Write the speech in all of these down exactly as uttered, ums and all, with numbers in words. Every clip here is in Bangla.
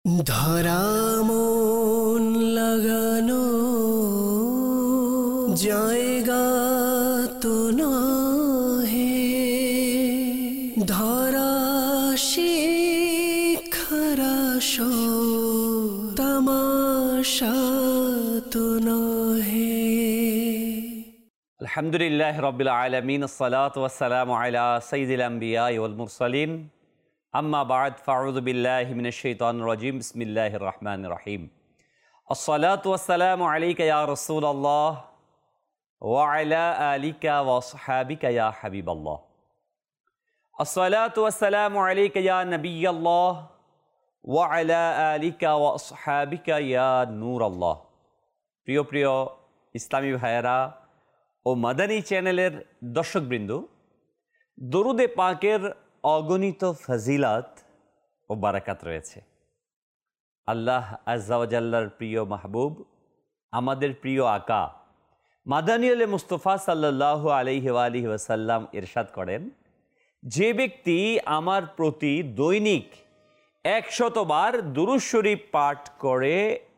ধরা মন লাগানো জায়গা তো নহে, ধরা শিখারা শো তামাশা তো নহে। আলহামদুলিল্লাহ রাব্বিল আলামিন, আসসালাতু ওয়াসসালামু আলা সাইয়্যিদিল আমবিয়া ওয়াল মুরসালিন, আম্মা বা'দ, ফাউযু বিল্লাহি মিনাশ শাইতানির রাজীম, বিসমিল্লাহির রহমানির রহিম। আসসালাতু ওয়াসসালামু আলাইকা ইয়া রাসূলুল্লাহ ওয়া আলা আলিকা ওয়া আসহাবিকা ইয়া হাবিবাল্লাহ। আসসালাতু ওয়াসসালামু আলাইকা ইয়া নবিয়াল্লাহ ওয়া আলা আলিকা ওয়া আসহাবিকা ইয়া নূরাল্লাহ। প্রিয় প্রিয় ইসলামী ভাইয়েরা ও মাদানী চ্যানেলের দর্শকবৃন্দ, দরুদে পাকের অগণিত ফজিলত ও বারাকাত রয়েছে। আল্লাহ আজ্জা ওয়া জাল্লার প্রিয় মাহবুব, আমাদের প্রিয় আকা মাদানী আলে মুস্তফা সাল্লাল্লাহু আলাইহি ওয়া আলিহি ওয়াসাল্লাম ইরশাদ করেন, যে ব্যক্তি আমার প্রতি দৈনিক একশতবার দুরূদ শরীফ পাঠ করে,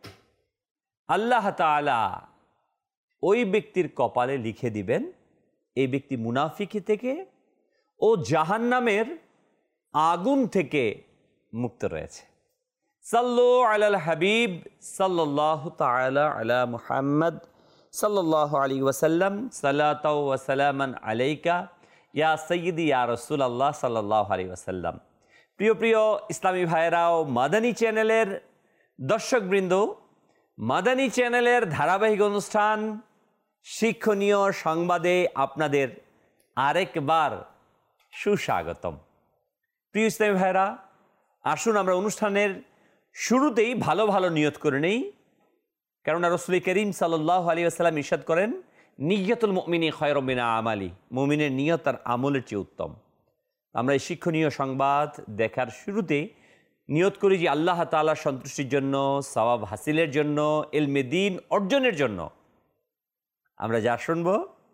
আল্লাহ তাআলা ওই ব্যক্তির কপালে লিখে দিবেন এই ব্যক্তি মুনাফিকি থেকে ও জাহান্নামের আগুন থেকে মুক্ত রয়েছে। সাল্লু আলাল হাবিব সাল্লাল্লাহু তাআলা আলা মুহাম্মদ সাল্লাল্লাহু আলাইহি ওয়াসাল্লাম, সালাতাও ওয়া সালামান আলাইকা ইয়া সাইয়্যিদি ইয়া রাসূলুল্লাহ সাল্লাল্লাহু আলাইহি ওয়াসাল্লাম। প্রিয় প্রিয় ইসলামী ভাইয়েরা ও মাদানী চ্যানেলের দর্শকবৃন্দ, মাদানী চ্যানেলের ধারাবাহিক অনুষ্ঠান শিক্ষণীয় সংবাদে আপনাদের আরেকবার সুস্বাগতম। প্রিয় ইসলামী ভাইরা, আসুন আমরা অনুষ্ঠানের শুরুতেই ভালো ভালো নিয়ত করে নেই, কেননা রাসূল করিম সাল্লাল্লাহু আলাইহি ওয়াসাল্লাম ইরশাদ করেন, নিয়্যাতুল মুমিনি খায়রুম মিন আমালি, মুমিনের নিয়ত তার আমলের চেয়ে উত্তম। আমরা এই শিক্ষণীয় সংবাদ দেখার শুরুতে নিয়ত করি যে আল্লাহ তাআলার সন্তুষ্টির জন্য, সওয়াব হাসিলের জন্য, ইলমে দ্বীন অর্জনের জন্য আমরা যা শুনব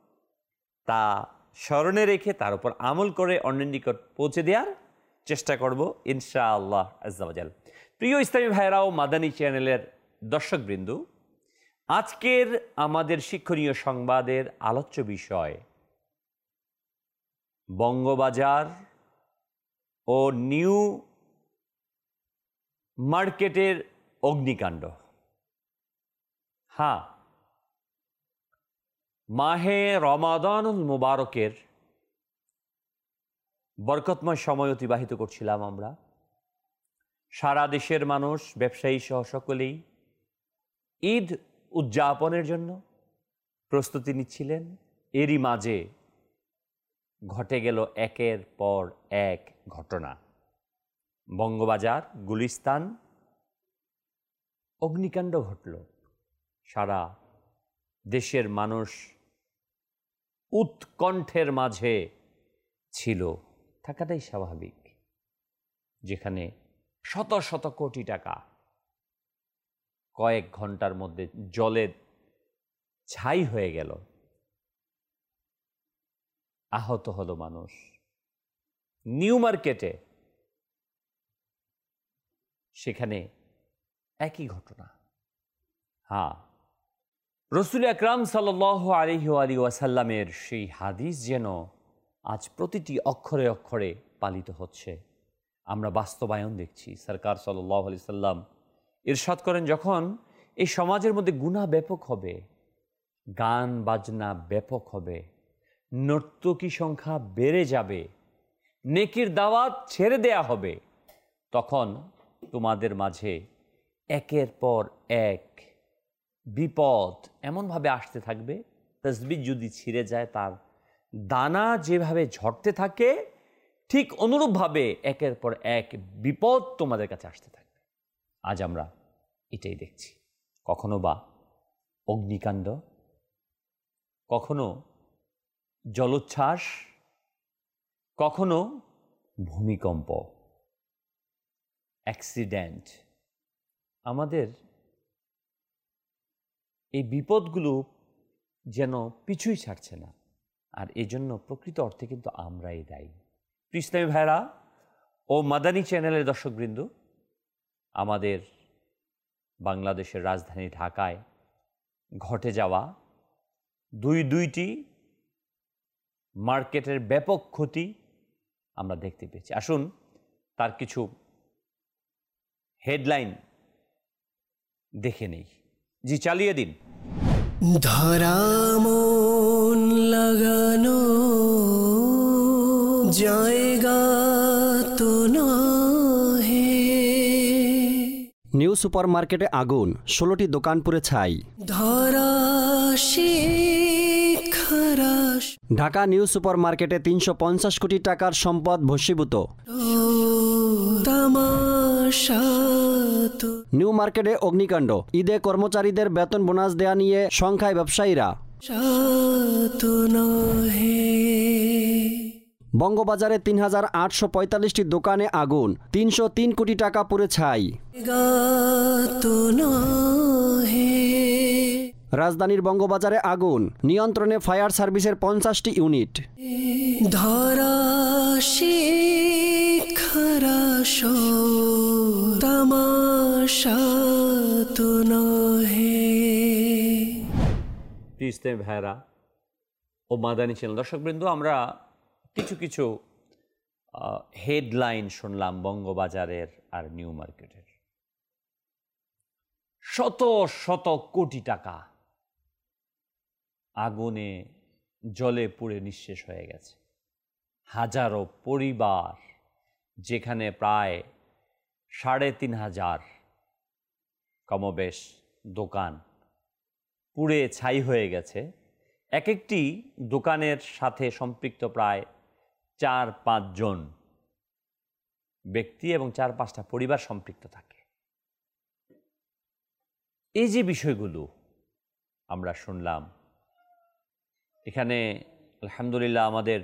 তা স্মরণে রেখে তার উপর আমল করে অন্যের নিকট পৌঁছে দেওয়ার চেষ্টা করব ইনশাআল্লাহ আজ্জা ওয়া জাল। প্রিয় ইসলামী ভাইরা ও মাদানী চ্যানেলের দর্শকবৃন্দ, আজকের আমাদের শিক্ষণীয় সংবাদের আলোচ্য বিষয় বঙ্গবাজার ও নিউ মার্কেটের অগ্নিকাণ্ড। হ্যাঁ, মাহে রমাদানুল মুবারকের বরকতময় সময় অতিবাহিত করছিলাম আমরা। সারা দেশের মানুষ, ব্যবসায়ী সহ সকলেই ঈদ উদযাপনের জন্য প্রস্তুতি নিচ্ছিলেন। এরই মাঝে ঘটে গেল একের পর এক ঘটনা। বঙ্গবাজার, গুলিস্তান অগ্নিকাণ্ড ঘটল। সারা দেশের মানুষ উৎকণ্ঠের মাঝে ছিল, থাকাটাই স্বাভাবিক। যেখানে শত শত কোটি টাকা কয়েক ঘন্টার মধ্যে জলে ছাই হয়ে গেল, আহত হলো মানুষ। নিউ মার্কেটে সেখানে একই ঘটনা। হ্যাঁ, রাসূল আকরাম সাল্লাল্লাহু আলাইহি ওয়াসাল্লামের সেই হাদিস যেন আজ প্রতিটি অক্ষরে অক্ষরে পালিত হচ্ছে, আমরা বাস্তবায়ন দেখছি। সরকার সাল্লাল্লাহু আলাইহি সাল্লাম ইরশাদ করেন, যখন এই সমাজের মধ্যে গুনাহ ব্যাপক হবে, গান বাজনা ব্যাপক হবে, নর্তকী সংখ্যা বেড়ে যাবে, নেকির দাওয়াত ছেড়ে দেয়া হবে, তখন তোমাদের মাঝে একের পর এক বিপদ এমনভাবে আসতে থাকবে, তাসবিহ যদি ছিঁড়ে যায় তার দানা যেভাবে ঝরতে থাকে, ঠিক অনুরূপভাবে একের পর এক বিপদ তোমাদের কাছে আসতে থাকবে। আজ আমরা এটাই দেখছি। কখনো বা অগ্নিকাণ্ড, কখনো জলোচ্ছ্বাস, কখনো ভূমিকম্প, অ্যাক্সিডেন্ট। আমাদের এই বিপদগুলো যেন পিছুই ছাড়ছে না, আর এজন্য প্রকৃত অর্থে কিন্তু আমরাই দায়ী। ইসলামী ভাইরা ও মাদানী চ্যানেলের দর্শকবৃন্দ, আমাদের বাংলাদেশের রাজধানী ঢাকায় ঘটে যাওয়া দুই দুইটি মার্কেটের ব্যাপক ক্ষতি আমরা দেখতে পেয়েছি। আসুন তার কিছু হেডলাইন দেখে নেই। জি, চালিয়ে দিন। ধরা মন লাগানো জায়গা তো নহে। নিউ সুপার মার্কেটে আগুন, ষোলোটি দোকান পুড়ে ছাই। ধরা শিখারাস ঢাকা নিউ সুপার মার্কেটে তিনশো পঞ্চাশ কোটি টাকার সম্পদ ভস্মীভূত। তামাশা তো নিউ মার্কেটে অগ্নিকাণ্ড, ঈদে কর্মচারীদের বেতন বোনাস দেয়া নিয়ে সংখ্যায় ব্যবসায়ীরা। তো নহে। বঙ্গবাজারে তিন হাজার আটশো পঁয়তাল্লিশটি দোকানে আগুন, তিনশো তিন কোটি টাকা পুড়ে ছাই। তো নহে। রাজধানীর বঙ্গবাজারে আগুন, নিয়ন্ত্রণে ফায়ার সার্ভিসের পঞ্চাশটি ইউনিট। ধরা শিখারাস তামাশা তো নহে। ইসলামী ভাইরা ও মাদানী চ্যানেল দর্শকবৃন্দ, আমরা কিছু কিছু হেডলাইন শুনলাম বঙ্গবাজারের আর নিউ মার্কেটের। শত শত কোটি টাকা আগুনে জলে পুড়ে নিঃশেষ হয়ে গেছে। হাজারো পরিবার, যেখানে প্রায় সাড়ে তিন হাজার কমবেশ দোকান পুড়ে ছাই হয়ে গেছে। এক একটি দোকানের সাথে সম্পৃক্ত প্রায় চার পাঁচজন ব্যক্তি এবং চার পাঁচটা পরিবার সম্পৃক্ত থাকে। এই যে বিষয়গুলো আমরা শুনলাম, এখানে আলহামদুলিল্লাহ আমাদের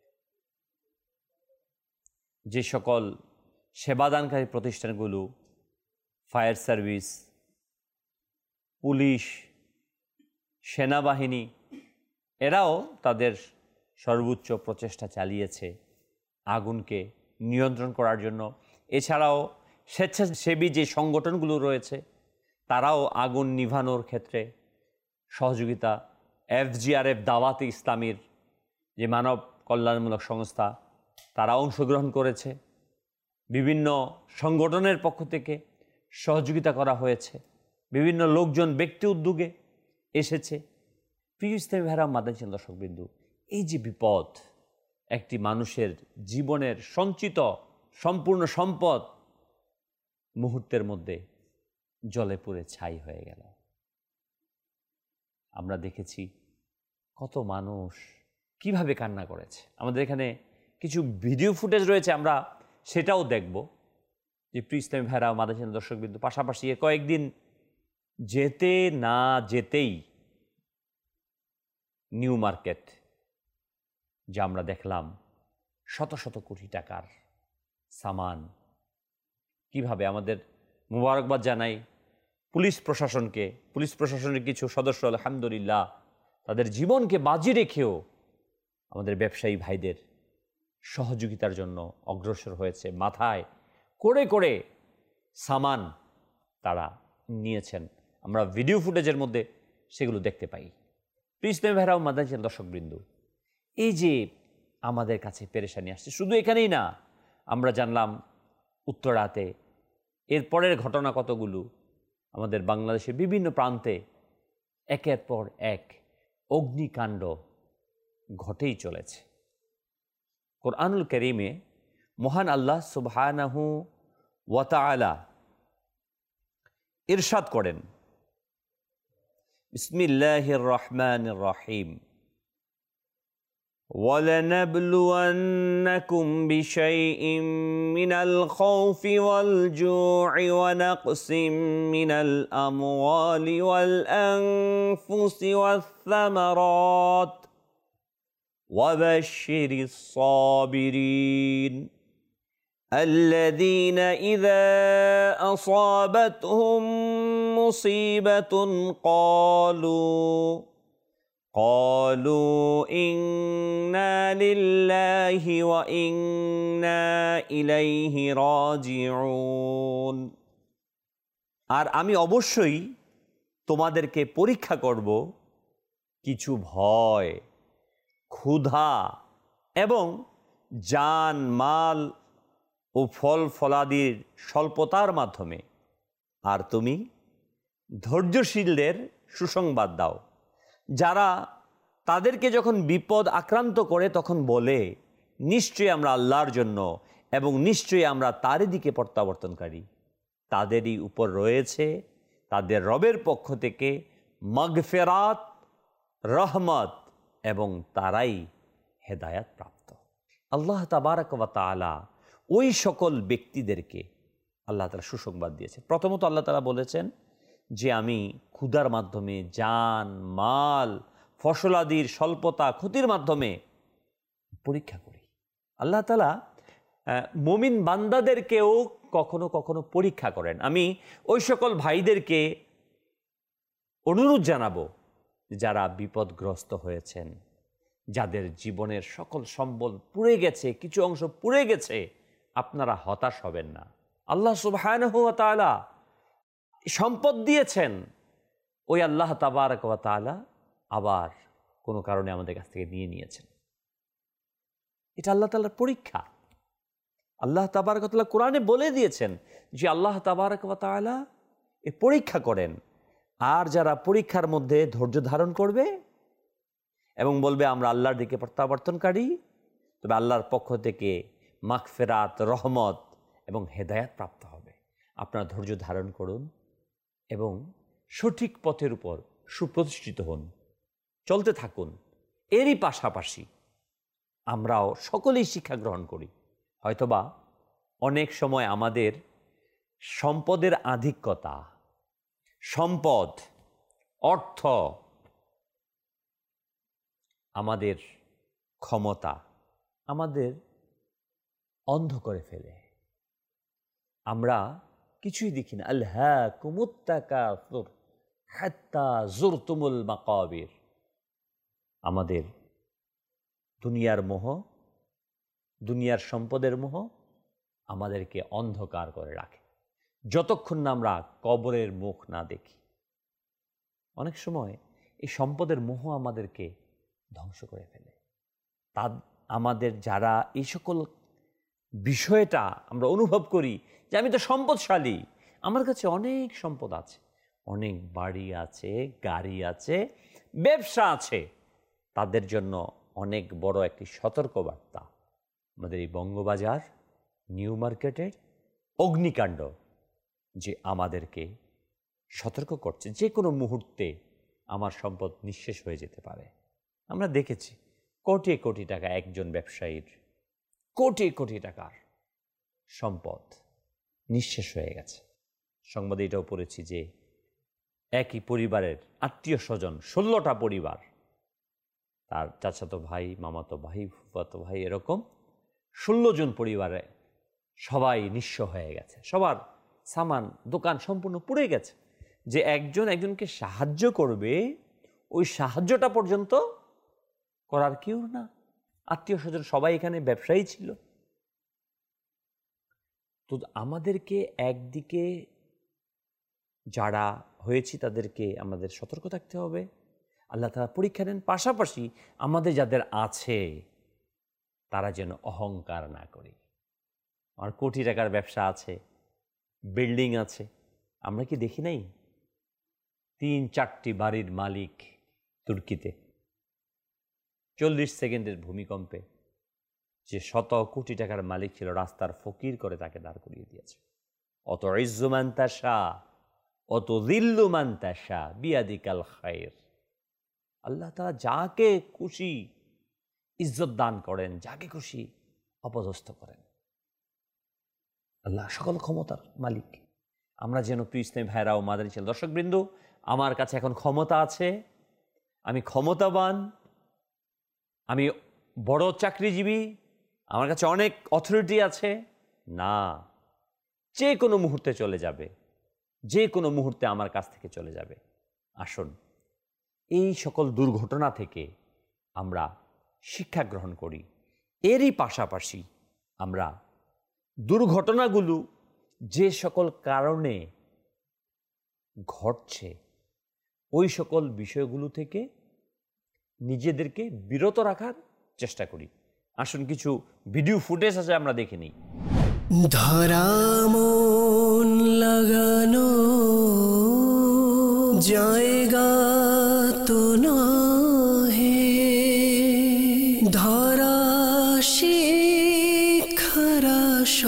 যে সকল সেবাদানকারী প্রতিষ্ঠানগুলো, ফায়ার সার্ভিস, পুলিশ, সেনাবাহিনী, এরাও তাদের সর্বোচ্চ প্রচেষ্টা চালিয়েছে আগুনকে নিয়ন্ত্রণ করার জন্য। এছাড়াও স্বেচ্ছাসেবী যে সংগঠনগুলো রয়েছে তারাও আগুন নিভানোর ক্ষেত্রে সহযোগিতা। এফজিআরএফ দাওয়াতে ইসলামীর যে মানব কল্যাণমূলক সংস্থা, তারা অংশগ্রহণ করেছে। বিভিন্ন সংগঠনের পক্ষ থেকে সহযোগিতা করা হয়েছে। বিভিন্ন লোকজন ব্যক্তি উদ্যোগে এসেছে। প্রিয় ইসলামী ভাইরা, মাদানী চ্যানেল দর্শকবৃন্দু, এই যে বিপদ, একটি মানুষের জীবনের সঞ্চিত সম্পূর্ণ সম্পদ মুহূর্তের মধ্যে জলে পুড়ে ছাই হয়ে গেল। আমরা দেখেছি কত মানুষ কিভাবে কান্না করেছে। আমাদের এখানে কিছু ভিডিও ফুটেজ রয়েছে, আমরা সেটাও দেখব। যে প্রিয় ইসলামী ভাইরা, মাদানী চ্যানেল দর্শকবৃন্দু, পাশাপাশি এ কয়েকদিন যেতে না যেতেই নিউ মার্কেট, যা আমরা দেখলাম শত শত কোটি টাকার সামান, কিভাবে আমাদের মুবারকবাদ জানাই পুলিশ প্রশাসনকে। পুলিশ প্রশাসনের কিছু সদস্য আলহামদুলিল্লাহ তাদের জীবনকে বাজি রেখেও আমাদের ব্যবসায়ী ভাইদের সহযোগিতার জন্য অগ্রসর হয়েছে। মাথায় করে করে সামান তারা নিয়েছেন। আমরা ভিডিও ফুটেজের মধ্যে সেগুলো দেখতে পাই। প্রিয় ইসলামী ভাইরাও, মাদানী চ্যানেল দর্শকবৃন্দু, এই যে আমাদের কাছে পেরেশানি আসছে, শুধু এখানেই না, আমরা জানলাম উত্তরাতে এরপরের ঘটনা কতগুলো আমাদের বাংলাদেশের বিভিন্ন প্রান্তে একের পর এক অগ্নিকাণ্ড ঘটেই চলেছে। কোরআনুল কারীমে মহান আল্লাহ সুবহানাহু ওয়া তাআলা ইরশাদ করেন, বিসমিল্লাহির রহমানির রহিম, وَلَنَبْلُوَنَّكُمْ بِشَيْءٍ مِّنَ الْخَوْفِ وَالْجُوعِ وَنَقْصٍ مِّنَ الْأَمْوَالِ وَالْأَنفُسِ وَالثَّمَرَاتِ وَبَشِّرِ الصَّابِرِينَ الَّذِينَ إِذَا أَصَابَتْهُم مُّصِيبَةٌ قَالُوا قالوا إنا لله وإنا إليه راجعون আর আমি অবশ্যই তোমাদেরকে পরীক্ষা করব কিছু ভয়, ক্ষুধা এবং জান মাল ও ফল ফলাদির স্বল্পতার মাধ্যমে। আর তুমি ধৈর্যশীলদের সুসংবাদ দাও, যারা তাদেরকে যখন বিপদ আক্রান্ত করে তখন বলে, নিশ্চয়ই আমরা আল্লাহর জন্য এবং নিশ্চয়ই আমরা তারই দিকে প্রত্যাবর্তনকারী। তাদেরই উপর রয়েছে তাদের রবের পক্ষ থেকে মাগফিরাত, রহমত এবং তারাই হেদায়াত প্রাপ্ত। আল্লাহ তাবারক ওয়া তাআলা ওই সকল ব্যক্তিদেরকে আল্লাহ তাআলা সুসংবাদ দিয়েছেন। প্রথমত আল্লাহ তাআলা বলেছেন যে আমি ক্ষুধার মাধ্যমে, জান মাল ফসলাদির স্বল্পতা ক্ষতির মাধ্যমে পরীক্ষা করি। আল্লাহ তাআলা মুমিন বান্দাদেরকেও কখনো কখনো পরীক্ষা করেন। আমি ওই সকল ভাইদেরকে অনুরোধ জানাবো যারা বিপদগ্রস্ত হয়েছেন, যাদের জীবনের সকল সম্বল পুড়ে গেছে, কিছু অংশ পুড়ে গেছে, আপনারা হতাশ হবেন না। আল্লাহ সুবহানাহু ওয়া তাআলা সম্পদ দিয়েছেন, ওই আল্লাহ তাবারক ওয়া তাআলা আবার কোনো কারণে আমাদের কাছ থেকে নিয়ে নিয়েছেন। এটা আল্লাহ তাআলার পরীক্ষা। আল্লাহ তাবারক ওয়া তাআলা কোরআনে বলে দিয়েছেন যে আল্লাহ তাবারক ওয়া তাআলা এ পরীক্ষা করেন, আর যারা পরীক্ষার মধ্যে ধৈর্য ধারণ করবে এবং বলবে আমরা আল্লাহর দিকে প্রত্যাবর্তনকারী, তবে আল্লাহর পক্ষ থেকে মাগফিরাত, রহমত এবং হেদায়াত প্রাপ্ত হবে। আপনারা ধৈর্য ধারণ করুন এবং সঠিক পথের উপর সুপ্রতিষ্ঠিত হন, চলতে থাকুন। এরই পাশাপাশি আমরাও সকলেই শিক্ষা গ্রহণ করি। হয়তোবা অনেক সময় আমাদের সম্পদের আধিক্যতা, সম্পদ, অর্থ, আমাদের ক্ষমতা আমাদের অন্ধ করে ফেলে। আমরা কিছুই দেখি না। আলহাকুমুত তাকাসুর হাত্তা যুরতুমুল মাকাবির। আমাদের দুনিয়ার মোহ, দুনিয়ার সম্পদের মোহ আমাদেরকে অন্ধকার করে রাখে, যতক্ষণ না আমরা কবরের মুখ না দেখি। অনেক সময় এই সম্পদের মোহ আমাদেরকে ধ্বংস করে ফেলে। তা আমাদের যারা এই সকল বিষয়টা আমরা অনুভব করি যে আমি তো সম্পদশালী, আমার কাছে অনেক সম্পদ আছে, অনেক বাড়ি আছে, গাড়ি আছে, ব্যবসা আছে, তাদের জন্য অনেক বড় একটি সতর্কবার্তা আমাদের এই বঙ্গবাজার নিউ মার্কেটের অগ্নিকাণ্ড, যে আমাদেরকে সতর্ক করছে যে কোনো মুহূর্তে আমার সম্পদ নিঃশেষ হয়ে যেতে পারে। আমরা দেখেছি কোটি কোটি টাকা একজন ব্যবসায়ীর, কোটি কোটি টাকার সম্পদ নিঃশেষ হয়ে গেছে। সংবাদে এটাও পড়েছি যে একই পরিবারের আত্মীয় স্বজন ষোলোটা পরিবার, তার চাচাতো ভাই, মামাতো ভাই, ফুফাতো ভাই, এরকম ষোলো জন পরিবারে সবাই নিঃস্ব হয়ে গেছে। সবার সামান, দোকান সম্পূর্ণ পুড়ে গেছে। যে একজন একজনকে সাহায্য করবে, ওই সাহায্যটা পর্যন্ত করার কেউ না। আত্মীয় স্বজন সবাই এখানে ব্যবসায়ী ছিল। তো আমাদেরকে একদিকে যারা হয়েছি তাদেরকে আমাদের সতর্ক থাকতে হবে, আল্লাহ তাআলা পরীক্ষা নেন। পাশাপাশি আমাদের যাদের আছে তারা যেন অহংকার না করি। আমার কোটি টাকার ব্যবসা আছে, বিল্ডিং আছে, আমরা কি দেখি নাই? তিন চারটি বাড়ির মালিক তুর্কিতে চল্লিশ সেকেন্ডের ভূমিকম্পে যে শত কোটি টাকার মালিক ছিল, রাস্তার ফকির করে তাকে দাঁড় করিয়ে দিয়েছে। অত ইজ্জু মান তাশা অত যিল্লু মান তাশা বিয়াদিকাল খায়র। আল্লাহ তাআলা যাকে খুশি ইজ্জত দান করেন, যাকে খুশি অপদস্থ করেন। আল্লাহ সকল ক্ষমতার মালিক। আমরা যেন প্রিয় ইসলামী ভাইরা ও মাদানী ছেলে দর্শকবৃন্দ, আমার কাছে এখন ক্ষমতা আছে, আমি ক্ষমতাবান, আমি বড় চাকরিজীবী, আমার কাছে অনেক অথরিটি আছে, না, যে কোনো মুহূর্তে চলে যাবে, যে কোনো মুহূর্তে আমার কাছ থেকে চলে যাবে। আসুন এই সকল দুর্ঘটনা থেকে আমরা শিক্ষা গ্রহণ করি। এরই পাশাপাশি আমরা দুর্ঘটনাগুলো যে সকল কারণে ঘটছে ওই সকল বিষয়গুলো থেকে নিজেদেরকে বিরত রাখার চেষ্টা করি। আসুন কিছু ভিডিও ফুটেজ আছে, আমরা দেখে নিই। ধরা মন লাগানো জায়গা তো নহে, ধরা শিখারা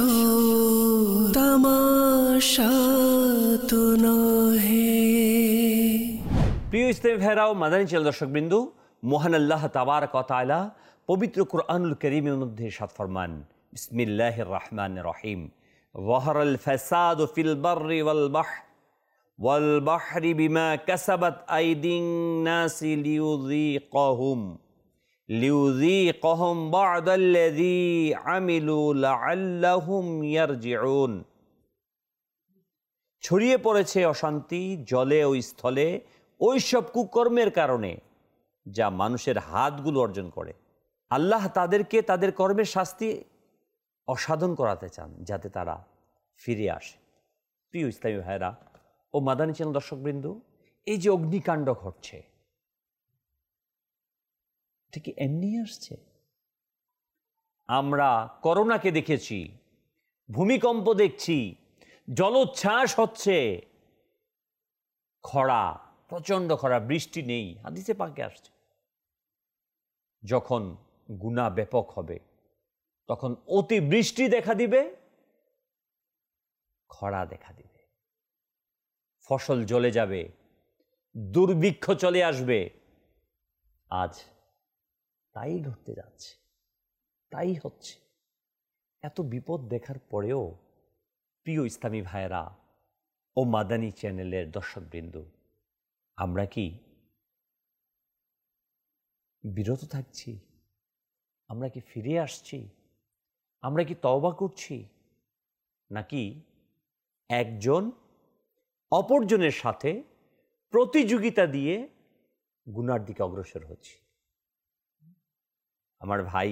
তামাশা তো নহে। প্রিয় ইসলামী ভাইরাও, মাদানী চ্যানেল দর্শকবৃন্দু, মহান আল্লাহ তাবারক ওয়া তাআলা পবিত্র কুরআনুল কারীমের মধ্যে ইরশাদ ফরমান, বিসমিল্লাহির রহমানির রহিম, যাহারাল ফাসাদু ফিল বাররি ওয়াল বাহর ওয়াল বাহরি বিমা কাসাবাত আইদিন নাসি লিয়ুযীকাহুম লিয়ুযীকাহুম বা'দাল্লাযী আমিলু লাআল্লাহুম ইয়ারজিউন। ছড়িয়ে পড়েছে অশান্তি জলে ও স্থলে ওই সব কুকর্মের কারণে যা মানুষের হাতগুলো অর্জন করে। আল্লাহ তাদেরকে তাদের কর্মের শাস্তি অসাধন করাতে চান যাতে তারা ফিরে আসে। প্রিয় ইসলামী ভাইরা ও মাদানী চ্যানেল দর্শকবৃন্দ, এই যে অগ্নিকাণ্ড ঘটছে, ঠিক এমনি আসছে। আমরা করোনাকে দেখেছি, ভূমিকম্প দেখছি, জলোচ্ছ্বাস হচ্ছে, খরা, প্রচণ্ড খরা, বৃষ্টি নেই, হাদিসে পাকে আসছে। যখন গুনাহ ব্যাপক হবে তখন অতিবৃষ্টি দেখা দিবে, খরা দেখা দিবে, ফসল জ্বলে যাবে, দুর্ভিক্ষ চলে আসবে। আজ তাই ঘটতে যাচ্ছে, তাই হচ্ছে। এত বিপদ দেখার পরেও প্রিয় ইসলামী ভাইয়েরা ও মাদানী চ্যানেলের দর্শকবৃন্দ, আমরা কি বিরত থাকছি? আমরা কি ফিরে আসছি? আমরা কি তওবা করছি? নাকি একজন অপরজনের সাথে প্রতিযোগিতা দিয়ে গুনার দিকে অগ্রসর হচ্ছি? আমার ভাই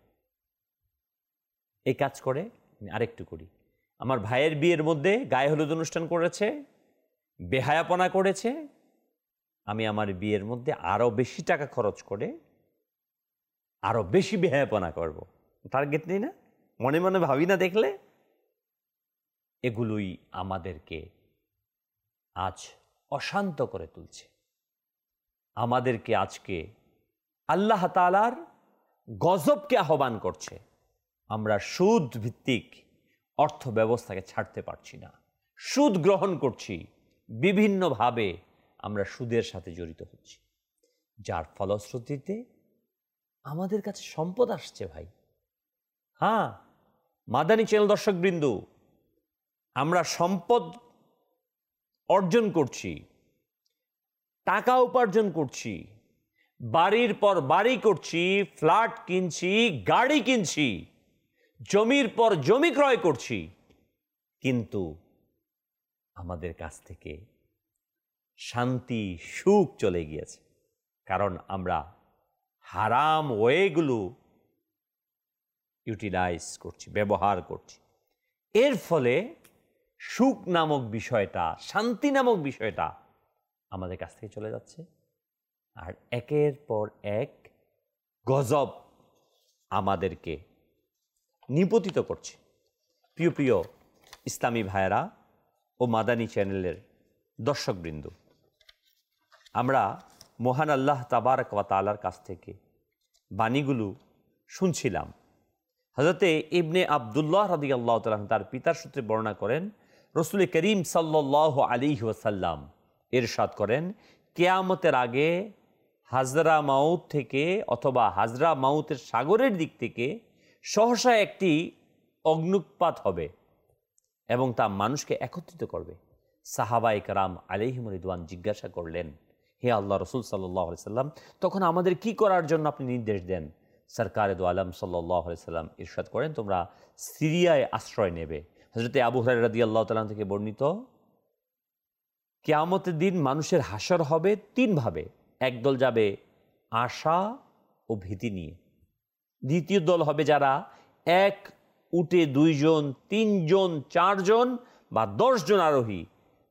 এই কাজ করে, আমি আরেকটু করি। আমার ভাইয়ের বিয়ের মধ্যে গায়ে হলুদ অনুষ্ঠান করেছে, বেহায়াপনা করেছে, আমি আমার বিয়ের মধ্যে আরো বেশি টাকা খরচ করে আরো বেশি বেহায়াপনা করব। টার্গেট নেই না, মনে মনে ভাবি না? দেখলে এগুলোই আমাদেরকে আজ অশান্ত করে তুলছে, আমাদেরকে আজকে আল্লাহ তাআলার গজবকে আহ্বান করছে। আমরা সুদ ভিত্তিক অর্থ ব্যবস্থাকে ছাড়তে পারছি না, সুদ গ্রহণ করছি, বিভিন্নভাবে আমরা সুদের সাথে জড়িত হচ্ছি, যার ফলশ্রুতিতে আমাদের কাছে সম্পদ আসছে। ভাই, হ্যাঁ, মাদানী চ্যানেল দর্শকবৃন্দ, আমরা সম্পদ অর্জন করছি, টাকা উপার্জন করছি, বাড়ির পর বাড়ি করছি, ফ্ল্যাট কিনছি, গাড়ি কিনছি, জমির পর জমি ক্রয় করছি, কিন্তু আমাদের কাছ থেকে শান্তি সুখ চলে গিয়েছে। কারণ আমরা হারাম ওয়েগুলো ইউটিলাইজ করছি, ব্যবহার করছি। এর ফলে সুখ নামক বিষয়টা, শান্তি নামক বিষয়টা আমাদের কাছ থেকে চলে যাচ্ছে, আর একের পর এক গজব আমাদেরকে নিপতিত করছে। প্রিয় প্রিয় ইসলামী ভাইয়েরা ও মাদানী চ্যানেলের দর্শকবৃন্দ, আমরা মহান আল্লাহ তাবারক ওয়া তাআলার কাছ থেকে বাণীগুলো শুনছিলাম। হযরতে ইবনে আব্দুল্লাহ রাদিয়াল্লাহু তাআলা তার পিতার সূত্রে বর্ণনা করেন, রাসূল করিম সাল্লাল্লাহু আলাইহি ওয়াসাল্লাম ইরশাদ করেন, কিয়ামতের আগে হাজরা মাউত থেকে অথবা হাজরা মাউতের সাগরের দিক থেকে সহসা একটি অগ্নুৎপাত হবে এবং তা মানুষকে একত্রিত করবে। সাহাবায়ে কেরাম আলাইহিম রিদওয়ান জিজ্ঞাসা করলেন, হে আল্লাহ রসুল সাল্লাল্লাহু আলাইহি সাল্লাম, তখন আমাদের কি করার জন্য আপনি নির্দেশ দেন? সরকারে দো আলম সাল্লাল্লাহু আলাইহি সাল্লাম ইরশাদ করেন, তোমরা সিরিয়ায় আশ্রয় নেবে। হযরতে আবু হুরায়রা রাদিয়াল্লাহু তাআলা থেকে বর্ণিত, কিয়ামতের দিন মানুষের হাসর হবে তিনভাবে। একদল যাবে আশা ও ভীতি নিয়ে, দ্বিতীয় দল হবে যারা এক উটে দুইজন, তিনজন, চারজন বা দশজন আরোহী,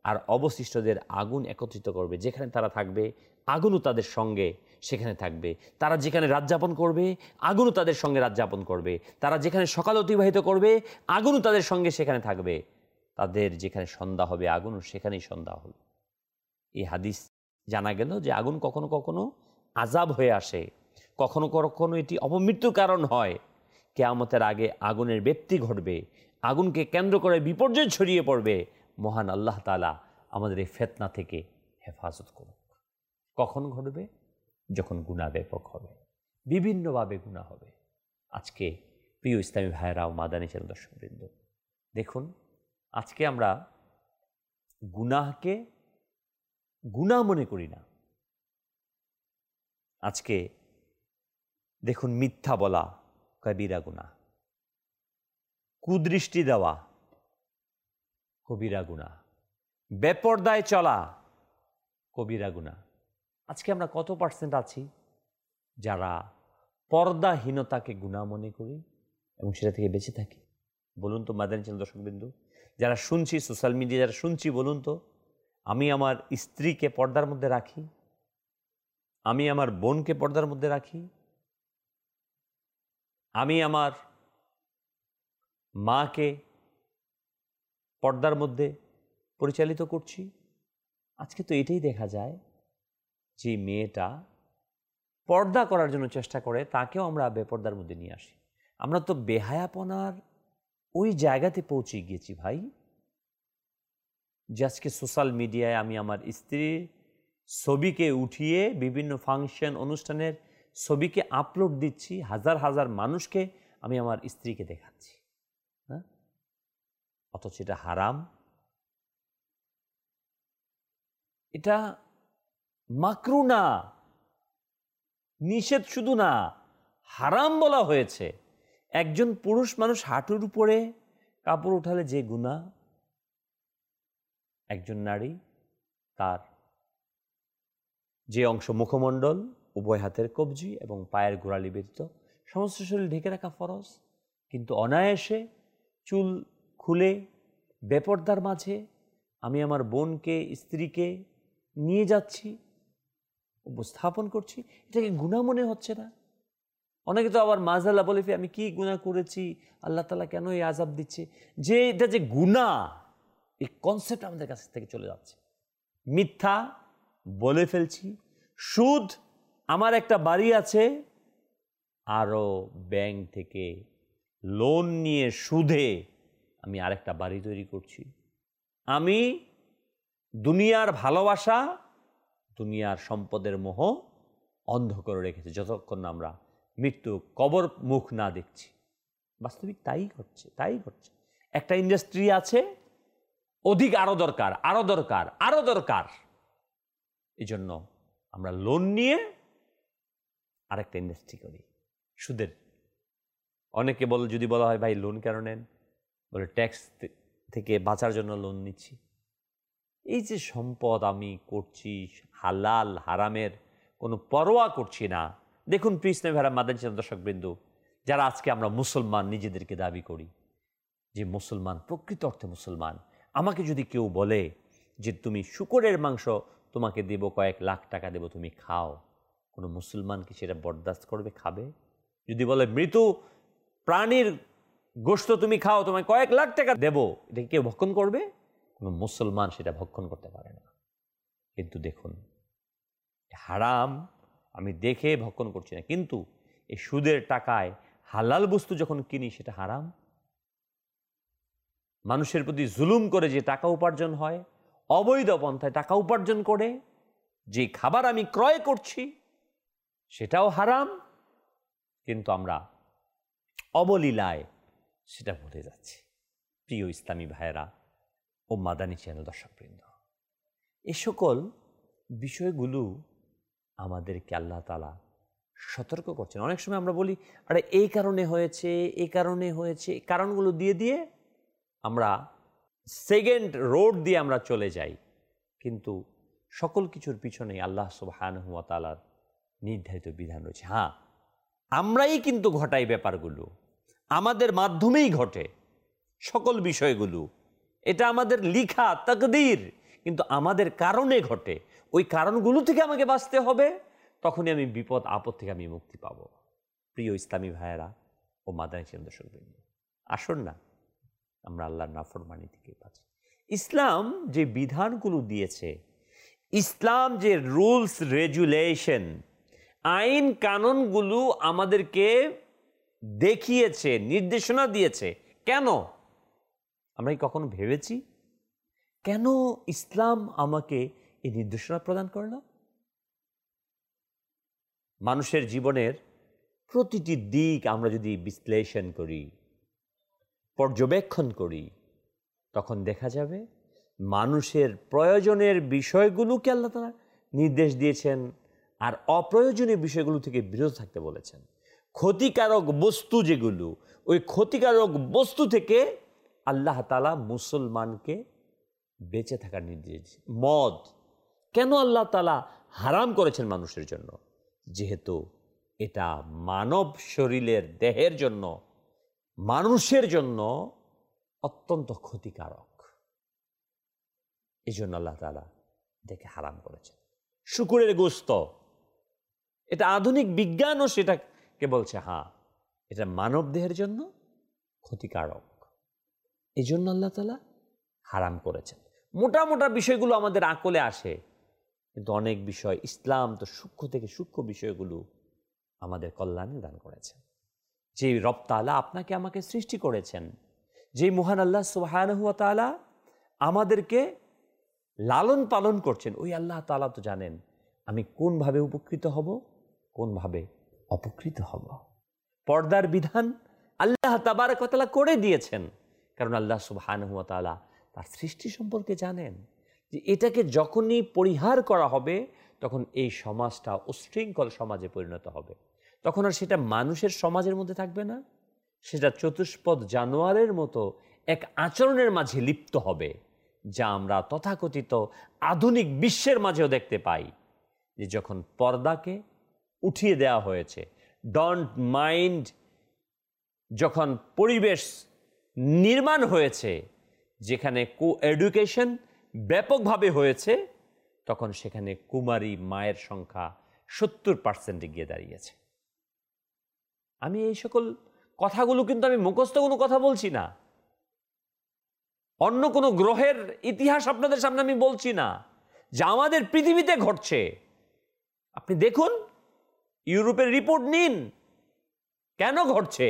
আর অবশিষ্টদের আগুন একত্রিত করবে। যেখানে তারা থাকবে আগুনও তাদের সঙ্গে সেখানে থাকবে। তারা যেখানে রাত যাপন করবে আগুনও তাদের সঙ্গে রাত যাপন করবে। তারা যেখানে সকাল অতিবাহিত করবে আগুনও তাদের সঙ্গে সেখানে থাকবে। তাদের যেখানে সন্ধ্যা হবে আগুনও সেখানেই সন্ধ্যা হবে। এই হাদিস জানা গেল যে আগুন কখনো কখনো আযাব হয়ে আসে, কখনো কখনো এটি অপমৃত্যুর কারণ হয়। কিয়ামতের আগে আগুনের ব্যক্তি ঘটবে, আগুনকে কেন্দ্র করে বিপর্যয় ছড়িয়ে পড়বে। মহান আল্লাহ তাআলা আমাদের এই ফিতনা থেকে হেফাজত করুক। কখন ঘটবে? যখন গুনাহ ব্যাপক হবে, বিভিন্নভাবে গুনাহ হবে। আজকে প্রিয় ইসলামী ভাইয়েরা ও মাদানী চ্যানেল দর্শকবৃন্দ, দেখুন আজকে আমরা গুনাহকে গুনাহ মনে করি না। আজকে দেখুন মিথ্যা বলা কবিরা গুনাহ, কুদৃষ্টি দেওয়া কবিরা গুনাহ, বেপরদায় চলা কবিরা গুনাহ। আজকে আমরা কত পার্সেন্ট আছি যারা পর্দাহীনতাকে গুনাহ মনে করি এবং সেটা থেকে বেঁচে থাকি? বলুন তো মাদানী চ্যানেল দর্শকবৃন্দ, যারা শুনছি সোশ্যাল মিডিয়া যারা শুনছি, বলুন তো আমি আমার স্ত্রীকে পর্দার মধ্যে রাখি, আমি আমার বোনকে পর্দার মধ্যে রাখি, আমি আমার মাকে পর্দার মধ্যে পরিচালিত করছি। আজকে তো এটাই দেখা যায় যে মেয়েটা পর্দা করার জন্য চেষ্টা করে তাকেও আমরা বেপর্দার মধ্যে নিয়ে আসি। আমরা তো বেহায়াপনার ওই জায়গাতে পৌঁছে গিয়েছি ভাই, যে আজকে সোশ্যাল মিডিয়ায় আমি আমার স্ত্রীর ছবিকে উঠিয়ে বিভিন্ন ফাংশন অনুষ্ঠানের ছবিকে আপলোড দিচ্ছি, হাজার হাজার মানুষকে আমি আমার স্ত্রীকে দেখাচ্ছি। হ্যাঁ, অথচ এটা হারাম, এটা মাকরু না, নিষেধ শুধু না, হারাম বলা হয়েছে। একজন পুরুষ মানুষ হাঁটুর উপরে কাপড় উঠালে যে গুনাহ, একজন নারী তার যে অংশ মুখমণ্ডল, উভয় হাতের কবজি এবং পায়ের গোড়ালি ব্যতীত সমস্ত শরীর ঢেকে রাখা ফরজ, কিন্তু অনায়াসে চুল খুলে বেপর্দার মাঝে আমি আমার বোনকে স্ত্রীকে নিয়ে যাচ্ছি, উপস্থাপন করছি, এটাকে গুনাহ মনে হচ্ছে না? অনেকে তো আবার মাজাল্লাহ বলে আমি কি গুনাহ করেছি, আল্লাহ তাআলা কেন এই আযাব দিচ্ছে, যে এটা যে গুনাহ এই কনসেপ্ট আমাদের কাছ থেকে চলে যাচ্ছে। মিথ্যা বলে ফেলছি, সুদ, আমার একটা বাড়ি আছে আরও ব্যাংক থেকে লোন নিয়ে সুদে আমি আরেকটা বাড়ি তৈরি করছি। আমি দুনিয়ার ভালোবাসা, দুনিয়ার সম্পদের মোহ অন্ধ করে রেখেছি যতক্ষণ না আমরা মৃত্যু কবর মুখ না দেখছি। বাস্তবিক তাই ঘটছে, তাই ঘটছে। একটা ইন্ডাস্ট্রি আছে, অধিক আরও দরকার, আরও দরকার, আরও দরকার, এই জন্য আমরা লোন নিয়ে আরেকটা ইন্ডাস্ট্রি করি সুদের। অনেকে বলে, যদি বলা হয় ভাই লোন কেন নেন, বলে ট্যাক্স থেকে বাঁচার জন্য লোন নিচ্ছি। এই যে সম্পদ আমি করছি, হালাল হারামের কোনো পরোয়া করছি না। দেখুন প্রিয় ইসলামী ভাইরা, মাদানী চ্যানেল দর্শকবৃন্দ, যারা আজকে আমরা মুসলমান নিজেদেরকে দাবি করি, যে মুসলমান, প্রকৃত অর্থে মুসলমান, আমাকে যদি কেউ বলে যে তুমি শূকরের মাংস তোমাকে দেব, কয়েক লাখ টাকা দেব, তুমি খাও, কোনো মুসলমান কি সেটা বরদাস্ত করবে, খাবে? যদি বলে মৃত প্রাণীর গোশত তুমি খাও, তোমায় কয়েক লাখ টাকা দেব, এটা কেউ ভক্ষণ করবে? কোনো মুসলমান সেটা ভক্ষণ করতে পারে না। কিন্তু দেখুন, হারাম আমি দেখে ভক্ষণ করছি না, কিন্তু এই সুদের টাকায় হালাল বস্তু যখন কিনি সেটা হারাম। মানুষের প্রতি জুলুম করে যে টাকা উপার্জন হয়, অবৈধ পন্থায় টাকা উপার্জন করে যে খাবার আমি ক্রয় করছি সেটাও হারাম। কিন্তু আমরা অবলীলায় সেটা ভুলে যাচ্ছি। প্রিয় ইসলামী ভাইয়েরা ও মাদানী চ্যানেল দর্শকবৃন্দ, এ সকল বিষয়গুলো আমাদেরকে আল্লাহ তাআলা সতর্ক করছেন। অনেক সময় আমরা বলি আরে এই কারণে হয়েছে, এই কারণে হয়েছে, কারণগুলো দিয়ে দিয়ে আমরা সেকেন্ড রোড দিয়ে আমরা চলে যাই, কিন্তু সকল কিছুর পিছনে আল্লাহ সুবহানাহু ওয়া তাআলার নির্ধারিত বিধান রয়েছে। হ্যাঁ, আমরাই কিন্তু ঘটাই ব্যাপারগুলো, আমাদের মাধ্যমেই ঘটে সকল বিষয়গুলো, এটা আমাদের লিখা তাকদীর, কিন্তু আমাদের কারণে ঘটে, ওই কারণগুলো থেকে আমাকে বাঁচতে হবে, তখনই আমি বিপদ আপদ থেকে আমি মুক্তি পাব। প্রিয় ইসলামী ভাইয়েরা ও মাদানী চ্যানেল দর্শকবৃন্দ, আসুন না আমরা আল্লাহর নাফরমানি থেকে বাঁচি। ইসলাম যে বিধানগুলো দিয়েছে, ইসলাম যে রুলস রেগুলেশন, আইন কানুনগুলো আমাদেরকে দেখিয়েছে, নির্দেশনা দিয়েছে, কেন? আমরা কি কখনো ভেবেছি কেন ইসলাম আমাকে এই নির্দেশনা প্রদান করল? মানুষের জীবনের প্রতিটি দিক আমরা যদি বিশ্লেষণ করি, পর্যবেক্ষণ করি, তখন দেখা যাবে মানুষের প্রয়োজনের বিষয়গুলোকে আল্লাহ তাআলা নির্দেশ দিয়েছেন, আর অপ্রয়োজনীয় বিষয়গুলো থেকে বিরত থাকতে বলেছেন। ক্ষতিকারক বস্তু যেগুলো, ওই ক্ষতিকারক বস্তু থেকে আল্লাহ তাআলা মুসলমানকে বেঁচে থাকার নির্দেশ। মদ কেন আল্লাহ তাআলা হারাম করেছেন মানুষের জন্য? যেহেতু এটা মানব শরীরের দেহের জন্য, মানুষের জন্য অত্যন্ত ক্ষতিকারক, এই জন্য আল্লাহ তাআলা এটাকে হারাম করেছেন। শুকুরের গোশত, এটা আধুনিক বিজ্ঞানও সেটাকে বলছে হ্যাঁ এটা মানব দেহের জন্য ক্ষতিকারক, এই জন্য আল্লাহ তাআলা হারাম করেছেন। মোটা মোটা বিষয়গুলো আমাদের আকলে আসে, কিন্তু অনেক বিষয় ইসলাম তো সূক্ষ্ম থেকে সূক্ষ্ম বিষয়গুলো আমাদের কল্যাণে দান করেছেন। যে রব তাআলা আপনাকে আমাকে সৃষ্টি করেছেন, যে মহান আল্লাহ সুবহানাহু ওয়া তাআলা আমাদেরকে লালন পালন করছেন, ওই আল্লাহ তাআলা তো জানেন আমি কোনভাবে উপকৃত হব, কোনভাবে অপকৃত হব। পর্দার বিধান আল্লাহ তাবারক ওয়া তাআলা করে দিয়েছেন, কারণ আল্লাহ সুবহানাহু ওয়া তাআলা তার সৃষ্টি সম্পর্কে জানেন যে এটাকে যখনই পরিহার করা হবে তখন এই সমাজটা উশৃঙ্খল সমাজে পরিণত হবে। তখন আর সেটা মানুষের সমাজের মধ্যে থাকবে না, সেটা চতুষ্পদ জানোয়ারের মতো এক আচরণের মাঝে লিপ্ত হবে, যা আমরা তথাকথিত আধুনিক বিশ্বের মাঝেও দেখতে পাই। যে যখন পর্দাকে উঠিয়ে দেওয়া হয়েছে, ডোন্ট মাইন্ড যখন পরিবেশ নির্মাণ হয়েছে, যেখানে কো এডুকেশন ব্যাপকভাবে হয়েছে, তখন সেখানে কুমারী মায়ের সংখ্যা সত্তর পার্সেন্টে গিয়ে দাঁড়িয়েছে। আমি এই সকল কথাগুলো কিন্তু আমি মুখস্থ কোনো কথা বলছি না, অন্য কোনো গ্রহের ইতিহাস আপনাদের সামনে আমি বলছি না, যা আমাদের পৃথিবীতে ঘটছে। আপনি দেখুন, ইউরোপের রিপোর্ট নিন, কেন ঘটছে?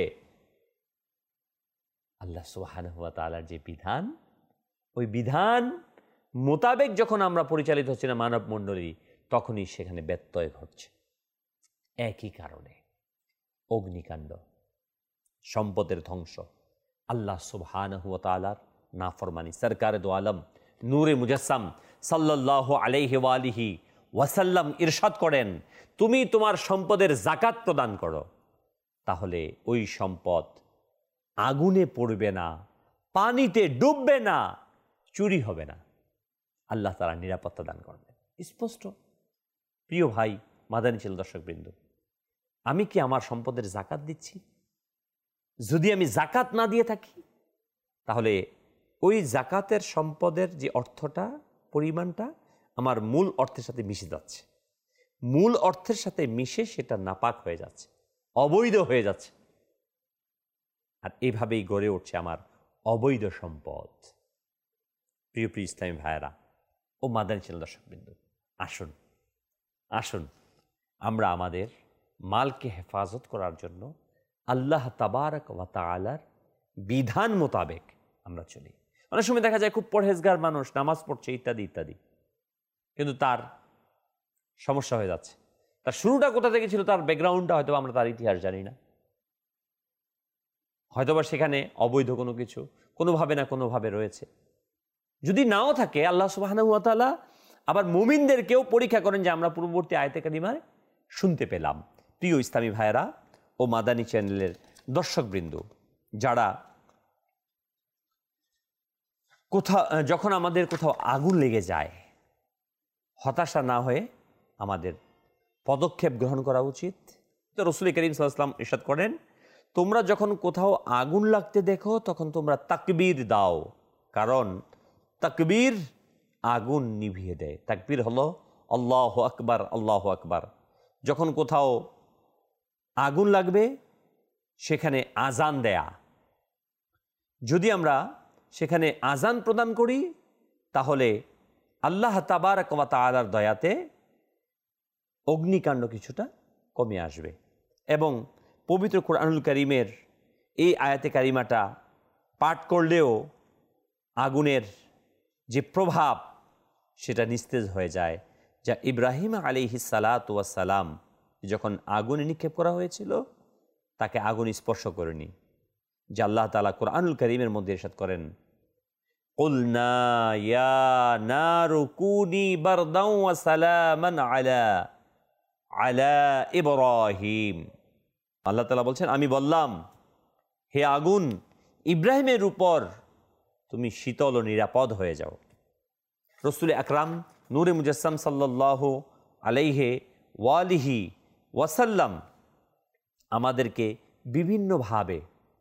আল্লাহ সুবহানাহু ওয়া তাআলার যে বিধান, ওই বিধান মোতাবেক যখন আমরা পরিচালিত হচ্ছি না মানব মণ্ডলী, তখনই সেখানে ব্যত্যয় ঘটছে। একই কারণে অগ্নিকাণ্ড, সম্পদের ধ্বংস, আল্লাহ সুবহানাহু ওয়া তাআলার নাফরমানি। সরকারে দো আলম নূরে মুজাসসাম সাল্লাল্লাহু আলাইহি ওয়া আলিহি ওয়াসাল্লাম ইরশাদ করেন, তুমি তোমার সম্পদের যাকাত প্রদান করো, তাহলে ওই সম্পদ আগুনে পড়বে না, পানিতে ডুববে না, চুরি হবে না, আল্লাহ তাআলা নিরাপত্তা দান করবেন। স্পষ্ট। প্রিয় ভাই মাদানী চ্যানেল দর্শকবৃন্দ, আমি কি আমার সম্পদের যাকাত দিচ্ছি? যদি আমি যাকাত না দিয়ে থাকি, তাহলে ওই যাকাতের সম্পদের যে অর্থটা, পরিমাণটা আমার মূল অর্থের সাথে মিশে যাচ্ছে, মূল অর্থের সাথে মিশে সেটা নাপাক হয়ে যাচ্ছে, অবৈধ হয়ে যাচ্ছে, আর এভাবেই গড়ে উঠছে আমার অবৈধ সম্পদ। প্রিয় প্রিয় ইসলামী ভাইয়েরা ও মাদানী চ্যানেল দর্শকবৃন্দ, আসুন আসুন আমরা আমাদের মালকে হেফাজত করার জন্য আল্লাহ তাবারক ওয়া তাআলার বিধান মোতাবেক আমরা চলি। অনেক সময় দেখা যায় খুব পরহেজগার মানুষ, নামাজ পড়ছে ইত্যাদি ইত্যাদি, কিন্তু তার সমস্যা হয়ে যাচ্ছে। তার শুরুটা কোথা থেকে ছিল, তার ব্যাকগ্রাউন্ডটা হয়তো আমরা তার ইতিহাস জানি না, হয়তোবা সেখানে অবৈধ কোনো কিছু কোনোভাবে না কোনোভাবে রয়েছে। যদি নাও থাকে, আল্লাহ সুবহানাহু ওয়া তাআলা আবার মুমিনদেরকেও পরীক্ষা করেন, যে আমরা পূর্ববর্তী আয়াতে কারিমায় শুনতে পেলাম। প্রিয় ইসলামী ভাইয়েরা ও মাদানী চ্যানেলের দর্শকবৃন্দ, যারা কোথাও যখন আমাদের কোথাও আগুন লেগে যায়, হতাশা না হয়ে আমাদের পদক্ষেপ গ্রহণ করা উচিত। তো রাসূল করিম সাল্লাল্লাহু আলাইহি ওয়াসাল্লাম ইরশাদ করেন, তোমরা যখন কোথাও আগুন লাগতে দেখো তখন তোমরা তাকবীর দাও, কারণ তাকবীর আগুন নিভিয়ে দেয়। তাকবীর হলো আল্লাহু আকবার, আল্লাহু আকবার। যখন কোথাও আগুন লাগবে সেখানে আজান দেয়া, যদি আমরা সেখানে আজান প্রদান করি তাহলে আল্লাহ তাবারক ওয়া তাআলার দয়াতে অগ্নিকাণ্ড কিছুটা কমে আসবে। এবং পবিত্র কোরআনুল কারীমের এই আয়াতে কারিমাটা পাঠ করলেও আগুনের যে প্রভাব সেটা নিস্তেজ হয়ে যায়, যা ইব্রাহিম আলাইহিস সালাতু ওয়াস সালাম যখন আগুনে নিক্ষেপ করা হয়েছিল তাকে আগুন স্পর্শ করেনি। যে আল্লাহ তাআলা কোরআনুল কারীমের মধ্যে ইরশাদ করেন, কুলনা ইয়া নারু কুনি বারদাও ওয়া সালামান আলা আলা ইব্রাহিম। আল্লাহ তাআলা বলছেন, আমি বললাম হে আগুন, ইব্রাহিমের উপর তুমি শীতল ও নিরাপদ হয়ে যাও। রসুল আকরাম নূরে মুজাসসাম সাল্লাল্লাহু আলাইহি ওয়ালিহি ওয়াসাল্লাম আমাদেরকে বিভিন্নভাবে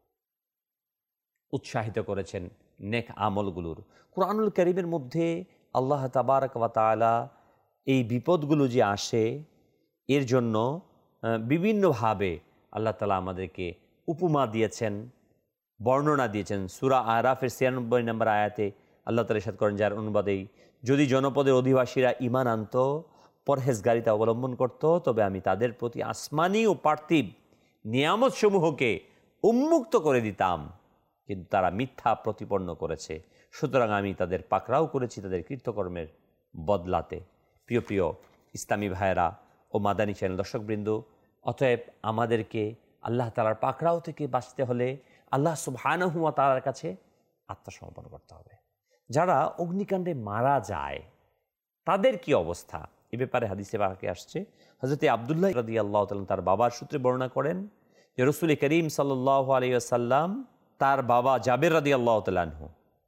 উৎসাহিত করেছেন নেক আমলগুলোর। কোরআনুল কারীমের মধ্যে আল্লাহ তাবারক ওয়া তাআলা এই বিপদগুলো যে আসে এর জন্য বিভিন্নভাবে আল্লাহ তাআলা আমাদেরকে উপমা দিয়েছেন, বর্ণনা দিয়েছেন। সূরা আরাফের ছিয়ানব্বই নম্বর আয়াতে আল্লাহ তাআলা ইরশাদ করেন, যার অনুবাদেই, যদি জনপদের অধিবাসীরা ঈমান আনত, পরহেজগারিতা অবলম্বন করত, তবে আমি তাদের প্রতি আসমানি ও পার্থিব নিয়ামতসমূহকে উন্মুক্ত করে দিতাম, কিন্তু তারা মিথ্যা প্রতিপন্ন করেছে, সুতরাং আমি তাদের পাকড়াও করেছি তাদের কৃতকর্মের বদলাতে। প্রিয় প্রিয় ইসলামী ভাইয়েরা ও মাদানী চ্যানেল দর্শকবৃন্দ, অতএব আমাদেরকে আল্লাহ তাআলার পাকড়াও থেকে বাঁচতে হলে আল্লাহ সুবহানাহু ওয়া তাআলার কাছে আত্মসমর্পণ করতে হবে। যারা অগ্নিকাণ্ডে মারা যায় তাদের কি অবস্থা, এ ব্যাপারে হাদিসে পাকে আসছে। হযরত আব্দুল্লাহ রাদিয়াল্লাহু তাআলা তার বাবার সূত্রে বর্ণনা করেন যে রাসূল করিম সাল্লাল্লাহু আলাইহি ওয়াসাল্লাম তার বাবা জাবের রাদিয়াল্লাহু তাআলা আনহু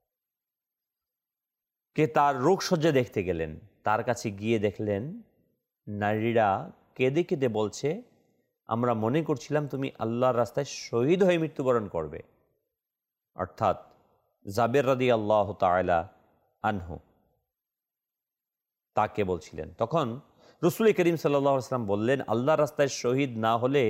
কে তার রোগশয্যা দেখতে গেলেন। তার কাছে গিয়ে দেখলেন নারীরা কেঁদে কেঁদে বলছে, আমরা মনে করছিলাম তুমি আল্লাহর রাস্তায় শহীদ হয়ে মৃত্যুবরণ করবে। অর্থাৎ জাবের রাদিয়াল্লাহু তাআলা আনহু তাকে বলছিলেন। তখন রাসূল করিম সাল্লাল্লাহু আলাইহি ওয়াসাল্লাম বললেন, আল্লাহর রাস্তায় শহীদ না হলে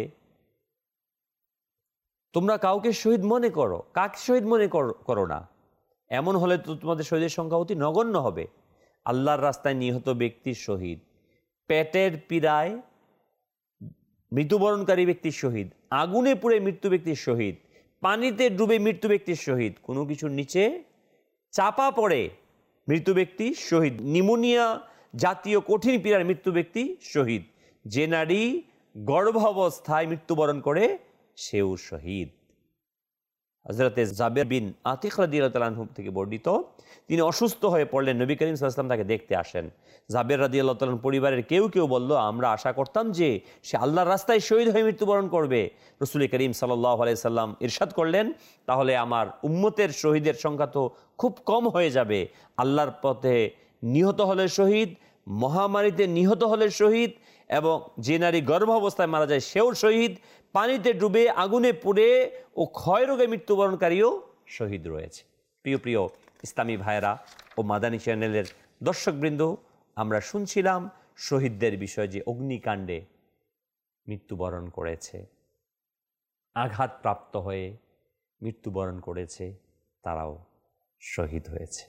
তোমরা কাউকে শহীদ মনে করো, কাকে শহীদ মনে করো না, এমন হলে তো তোমাদের শহীদের সংখ্যা অতি নগণ্য হবে। আল্লাহর রাস্তায় নিহত ব্যক্তির শহীদ, পেটের পীড়ায় মৃত্যুবরণকারী ব্যক্তির শহীদ, আগুনে পুড়ে মৃত্যু ব্যক্তির শহীদ, পানিতে ডুবে মৃত্যু ব্যক্তির শহীদ, কোনো কিছুর নিচে চাপা পড়ে মৃত্যু ব্যক্তি শহীদ, নিউমোনিয়া জাতীয় কঠিন পীড়ার মৃত্যু ব্যক্তি শহীদ, যে নারী গর্ভাবস্থায় মৃত্যুবরণ করে সেও শহীদ। হযরতে জাবের বিন আতিক রাদিয়াল্লাহু তাআলা আনহু থেকে বর্ণিত, তিনি অসুস্থ হয়ে পড়লেন, নবী করিম সাল্লাল্লাহু আলাইহি ওয়াসাল্লাম তাকে দেখতে আসেন। জাবের রাদিয়াল্লাহু তাআলা পরিবারের কেউ কেউ বলল, আমরা আশা করতাম যে সে আল্লাহর রাস্তায় শহীদ হয়ে মৃত্যুবরণ করবে। রাসূল করিম সাল্লাল্লাহু আলাইহি ওয়াসাল্লাম ইরশাদ করলেন, তাহলে আমার উম্মতের শহীদের সংখ্যা তো খুব কম হয়ে যাবে। আল্লাহর পথে নিহত হলে শহীদ, মহামারীতে নিহত হলে শহীদ, এবং যে নারী গর্ভাবস্থায় মারা যায় সেও শহীদ, পানিতে ডুবে আগুনে পুড়ে ও ক্ষয় রোগে মৃত্যুবরণকারীও শহীদ রয়েছে। প্রিয় প্রিয় ইসলামী ভাইয়েরা ও মাদানী চ্যানেলের দর্শকবৃন্দ, আমরা শুনছিলাম শহীদদের বিষয়ে, যে অগ্নিকাণ্ডে মৃত্যুবরণ করেছে, আঘাতপ্রাপ্ত হয়ে মৃত্যুবরণ করেছে, তারাও শহীদ হয়েছে।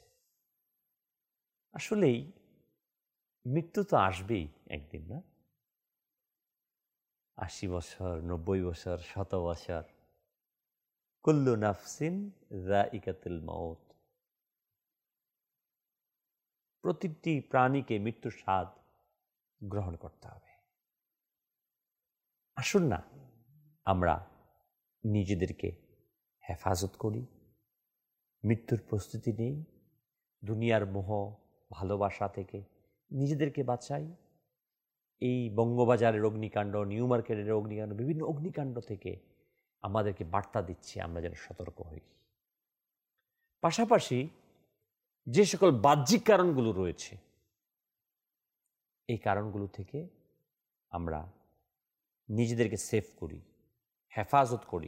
আসলেই মৃত্যু তো আসবেই একদিন, না? আশি বছর, নব্বই বছর, শত বছর, কুল্লু নাফসিন যায়িকাতুল মাউত, প্রতিটি প্রাণীকে মৃত্যুর স্বাদ গ্রহণ করতে হবে। আসুন না আমরা নিজেদেরকে হেফাজত করি, মৃত্যুর প্রস্তুতি নেই, দুনিয়ার মোহ ভালোবাসা থেকে নিজেদেরকে বাঁচাই। এই বঙ্গবাজারের অগ্নিকাণ্ড, নিউ মার্কেটের অগ্নিকাণ্ড, বিভিন্ন অগ্নিকাণ্ড থেকে আমাদেরকে বার্তা দিচ্ছে আমরা যেন সতর্ক হই। পাশাপাশি যে সকল বাহ্যিক কারণগুলো রয়েছে, এই কারণগুলো থেকে আমরা নিজেদেরকে সেভ করি, হেফাজত করি।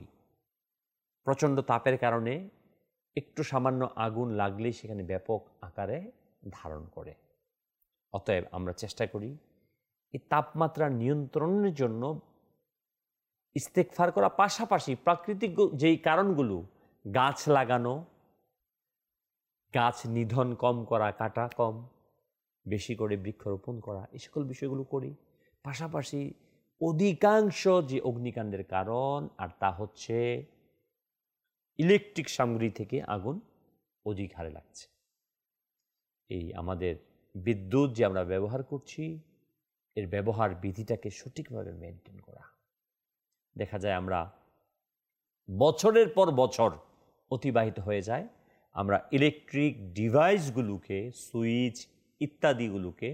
প্রচণ্ড তাপের কারণে একটু সামান্য আগুন লাগলেই সেখানে ব্যাপক আকারে ধারণ করে। অতএব আমরা চেষ্টা করি এই তাপমাত্রা নিয়ন্ত্রণের জন্য ইস্তেগফার করা, পাশাপাশি প্রাকৃতিক যেই কারণগুলো, গাছ লাগানো, গাছ নিধন কম করা, কাটা কম, বেশি করে বৃক্ষরোপণ করা, এই সকল বিষয়গুলো করি। পাশাপাশি অধিকাংশ যে অগ্নিকাণ্ডের কারণ, আর তা হচ্ছে ইলেকট্রিক সামগ্রী থেকে আগুন অধিক হারে লাগছে। এই আমাদের বিদ্যুৎ যে আমরা ব্যবহার করছি, এর ব্যবহার বিধিটাকে সঠিকভাবে মেনটেন করা। দেখা যায় আমরা বছরের পর বছর অতিবাহিত হয়ে যায়, আমরা ইলেকট্রিক ডিভাইসগুলোকে, সুইচ ইত্যাদিগুলোকে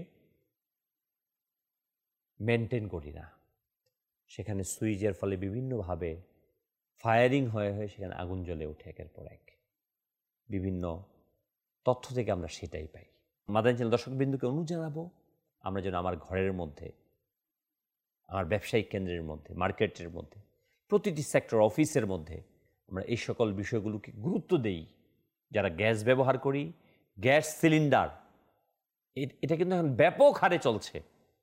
মেনটেন করি না। সেখানে সুইচের ফলে বিভিন্নভাবে ফায়ারিং হয়ে হয়ে সেখানে আগুন জ্বলে ওঠে একের পর এক। বিভিন্ন তথ্য থেকে আমরা সেটাই পাই। মাদানী চ্যানেল দর্শকবৃন্দুকে অনুরোধ জানাবো, আমরা যেন আমার ঘরের মধ্যে, আমার ব্যবসায়িক কেন্দ্রের মধ্যে, মার্কেটের মধ্যে, প্রতিটি সেক্টর অফিসের মধ্যে আমরা এই সকল বিষয়গুলোকে গুরুত্ব দেই। যারা গ্যাস ব্যবহার করি, গ্যাস সিলিন্ডার এটা কিন্তু এখন ব্যাপক হারে চলছে।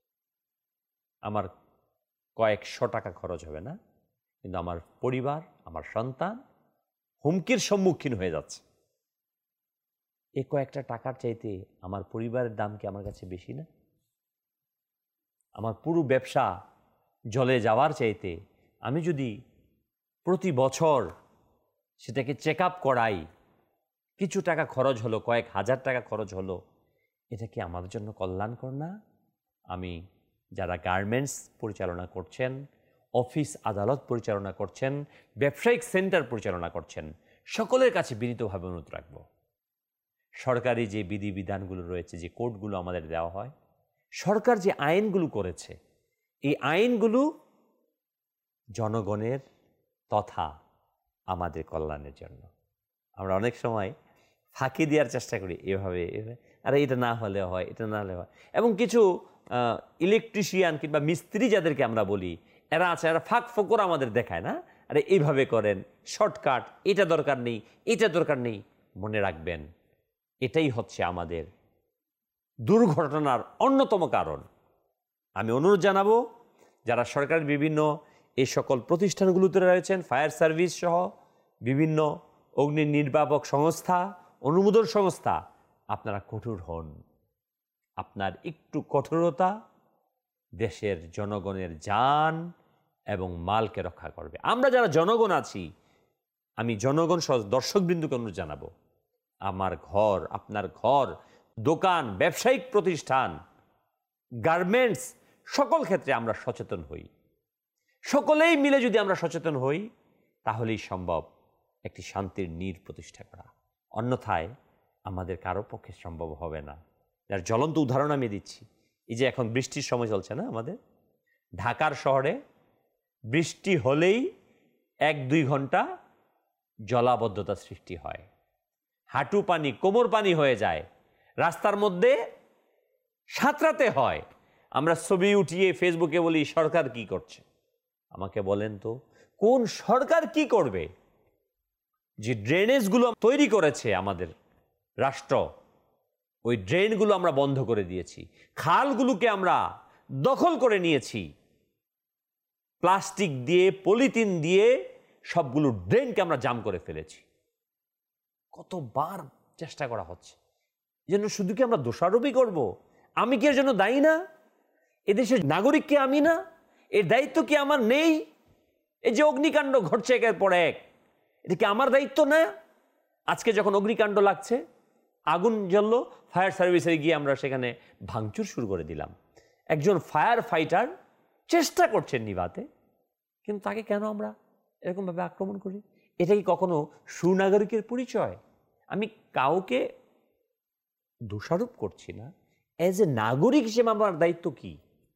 আমার কয়েকশো টাকা খরচ হবে না, কিন্তু আমার পরিবার, আমার সন্তান হুমকির সম্মুখীন হয়ে যাচ্ছে। এই কয়েকটা টাকার চাইতে আমার পরিবারের দাম কি আমার কাছে বেশি না? আমার পুরো ব্যবসা জলে যাওয়ার চাইতে আমি যদি প্রতি বছর সেটাকে চেক আপ করাই, কিছু টাকা খরচ হলো, কয়েক হাজার টাকা খরচ হলো, এটা কি আমাদের জন্য কল্যাণকর না? আমি যারা গার্মেন্টস পরিচালনা করছেন, অফিস আদালত পরিচালনা করছেন, ব্যবসায়িক সেন্টার পরিচালনা করছেন, সকলের কাছে বিনীতভাবে অনুরোধ রাখব, সরকারি যে বিধিবিধানগুলো রয়েছে, যে কোডগুলো আমাদের দেওয়া হয়, সরকার যে আইনগুলো করেছে, এই আইনগুলো জনগণের তথা আমাদের কল্যাণের জন্য। আমরা অনেক সময় ফাঁকি দেওয়ার চেষ্টা করি, এভাবে এভাবে, আরে এটা না হলে হয়, এটা না হলে হয়। এবং কিছু ইলেকট্রিশিয়ান কিংবা মিস্ত্রি যাদেরকে আমরা বলি, এরা আছে, এরা ফাঁক ফোকর আমাদের দেখায় না, আরে এইভাবে করেন, শর্টকাট, এটা দরকার নেই, এটা দরকার নেই। মনে রাখবেন, এটাই হচ্ছে আমাদের দুর্ঘটনার অন্যতম কারণ। আমি অনুরোধ জানাবো, যারা সরকারের বিভিন্ন এই সকল প্রতিষ্ঠানগুলোতে রয়েছেন, ফায়ার সার্ভিস সহ বিভিন্ন অগ্নি নির্বাপক সংস্থা, অনুমোদন সংস্থা, আপনারা কঠোর হন। আপনার একটু কঠোরতা দেশের জনগণের জান এবং মালকে রক্ষা করবে। আমরা যারা জনগণ আছি, আমি জনগণ সহ দর্শকবৃন্দুকে অনুরোধ জানাবো, আমার ঘর, আপনার ঘর, দোকান, ব্যবসায়িক প্রতিষ্ঠান, গার্মেন্টস, সকল ক্ষেত্রে আমরা সচেতন হই। সকলেই মিলে যদি আমরা সচেতন হই, তাহলেই সম্ভব একটি শান্তির নীড় প্রতিষ্ঠা করা। অন্যথায় আমাদের কারো পক্ষে সম্ভব হবে না। যার জ্বলন্ত উদাহরণ আমি দিচ্ছি, এই যে এখন বৃষ্টির সময় চলছে না আমাদের ঢাকার শহরে, বৃষ্টি হলেই এক দুই ঘন্টা জলাবদ্ধতা সৃষ্টি হয়, হাঁটু পানি, কোমর পানি হয়ে যায়, রাস্তার মধ্যে সাঁতরাতে হয়। আমরা ছবি উঠিয়ে ফেসবুকে বলি সরকার কি করছে। আমাকে বলেন তো, কোন সরকার কি করবে? যে ড্রেনেজগুলো তৈরি করেছে আমাদের রাষ্ট্র, ওই ড্রেনগুলো আমরা বন্ধ করে দিয়েছি, খালগুলোকে আমরা দখল করে নিয়েছি, প্লাস্টিক দিয়ে, পলিথিন দিয়ে সবগুলো ড্রেনকে আমরা জাম করে ফেলেছি। কতবার চেষ্টা করা হচ্ছে, যেন শুধু কি আমরা দোষারোপই করব? আমি কি এর জন্য দায়ী না? এদেশের নাগরিক কি আমি না? এর দায়িত্ব কি আমার নেই? এই যে অগ্নিকাণ্ড ঘটছে একের পর এক, এটা কি আমার দায়িত্ব না? আজকে যখন অগ্নিকাণ্ড লাগছে, আগুন জ্বললো, ফায়ার সার্ভিসে গিয়ে আমরা সেখানে ভাঙচুর শুরু করে দিলাম। একজন ফায়ার ফাইটার চেষ্টা করছেন নিভাতে, কিন্তু তাকে কেন আমরা এরকমভাবে আক্রমণ করি? এটা কি কখনো সুনাগরিকের পরিচয়? আমি কাউকে দোষারোপ করছি না, এজ এ নাগরিক হিসেবে আমার দায়িত্ব কি?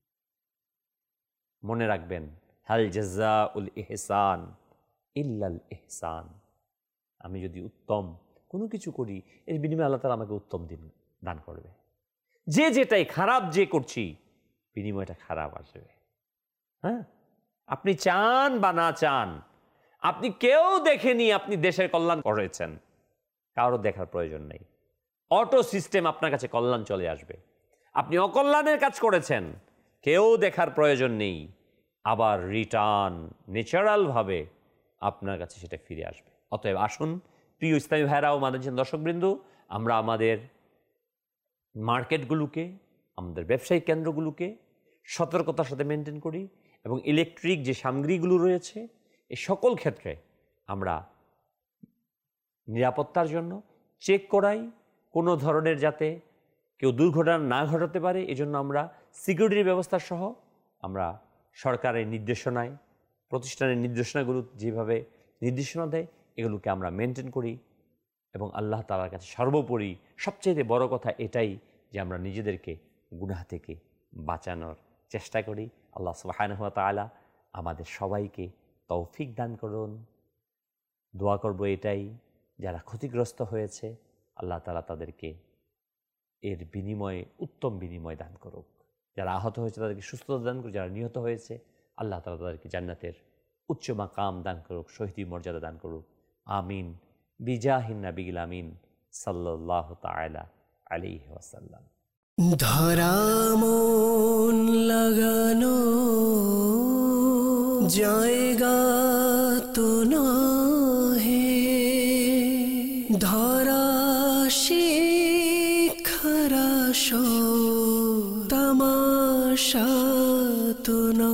মনে রাখবেন, হাল জাযাউল ইহসান ইল্লাল ইহসান। আমি যদি উত্তম কোনো কিছু করি, এর বিনিময়ে আল্লাহ তাআলা আমাকে উত্তম দিন দান করবে। যে যেটাই খারাপ যে করছি, বিনিময়টা খারাপ আসবে। হ্যাঁ, আপনি চান বা না চান, আপনি কেউ দেখেনি আপনি দেশের কল্যাণ করেছেন, কারো দেখার প্রয়োজন নেই। অটো সিস্টেম আপনার কাছে কল্যাণ চলে আসবে। আপনি অকল্যাণের কাজ করেছেন, কেউ দেখার প্রয়োজন নেই, আবার রিটার্ন ন্যাচারালভাবে আপনার কাছে সেটা ফিরে আসবে। অতএব আসুন প্রিয় ইসলামী ভাইরা ও মাদানী দর্শকবৃন্দ, আমরা আমাদের মার্কেটগুলোকে, আমাদের ব্যবসায়িক কেন্দ্রগুলোকে সতর্কতার সাথে মেনটেন করি এবং ইলেকট্রিক যে সামগ্রীগুলো রয়েছে এই সকল ক্ষেত্রে আমরা নিরাপত্তার জন্য চেক করাই, কোনো ধরনের যাতে কেউ দুর্ঘটনা না ঘটাতে পারে এজন্য আমরা সিকিউরিটির ব্যবস্থা সহ আমরা সরকারের নির্দেশনায়, প্রতিষ্ঠানের নির্দেশনাগুলো যেভাবে নির্দেশনা দেয় এগুলোকে আমরা মেনটেন করি এবং আল্লাহ তাআলার কাছে সর্বোপরি সবচেয়ে বড় কথা এটাই যে আমরা নিজেদেরকে গুনাহ থেকে বাঁচানোর চেষ্টা করি। আল্লাহ সুবহানাহু ওয়া তাআলা আমাদের সবাইকে তৌফিক দান করুন। দোয়া করব এটাই, যারা ক্ষতিগ্রস্ত হয়েছে আল্লাহ তাআলা তাদেরকে এর বিনিময়ে উত্তম বিনিময় দান করুক। যারা আহত হয়েছে তাদেরকে সুস্থতা দান করুক, যারা নিহত হয়েছে আল্লাহ তাআলা তাদেরকে জান্নাতের উচ্চ মাকাম দান করুক, শহীদি মর্যাদা দান করুক। আমিন বিজাহিন নবিয়িল আমিন সাল্লাল্লাহু তাআলা আলাইহি ওয়াসাল্লাম। ধরা মন লাগানো জায়গা তো নহে, ধরা শিখারা তামাশা তো